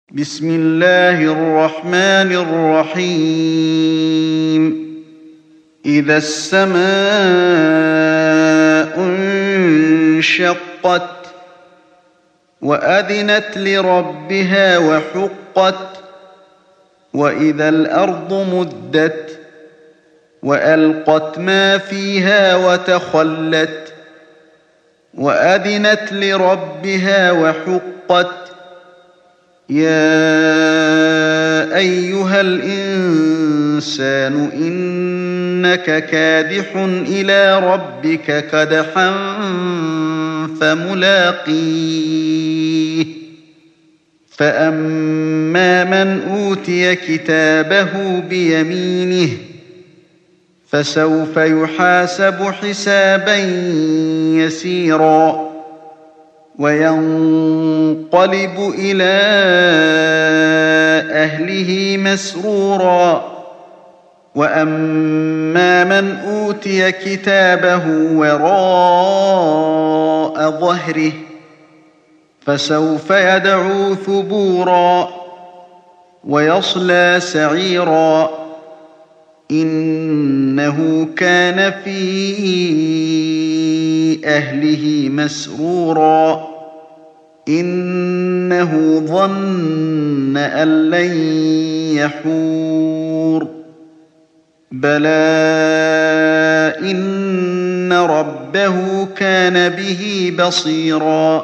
بسم الله الرحمن الرحيم إذا السماء انشقت وأذنت لربها وحقت وإذا الأرض مدت وألقت ما فيها وتخلت وأذنت لربها وحقت يا أيها الإنسان إنك كادح إلى ربك كدحا فملاقيه فأما من أوتي كتابه بيمينه فسوف يحاسب حسابا يسيرا وينقلب إلى أهله مسرورا وأما من أوتي كتابه وراء ظهره فسوف يدعو ثبورا ويصلى سعيرا إنه كان في أهله مسرورا إنه ظن أن لن يحور بلى إن ربه كان به بصيرا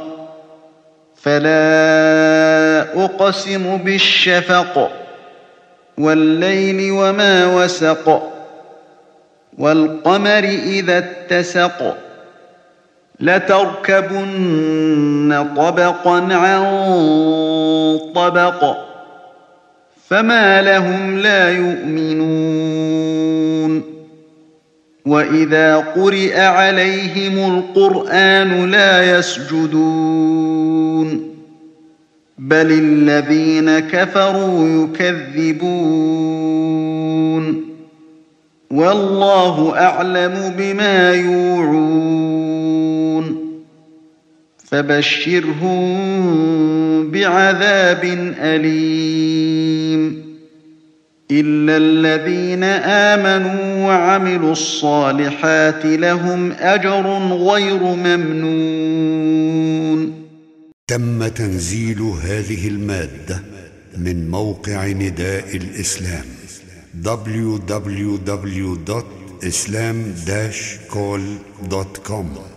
فلا أقسم بالشفق والليل وما وسق والقمر إذا اتسق لتركبن طبقا عن طبق فما لهم لا يؤمنون وإذا قرئ عليهم القرآن لا يسجدون بل الذين كفروا يكذبون والله أعلم بما يوعون فبشرهم بعذاب أليم إلا الذين آمنوا وعملوا الصالحات لهم أجر غير ممنون. تم تنزيل هذه المادة من موقع نداء الإسلام www.islam-call.com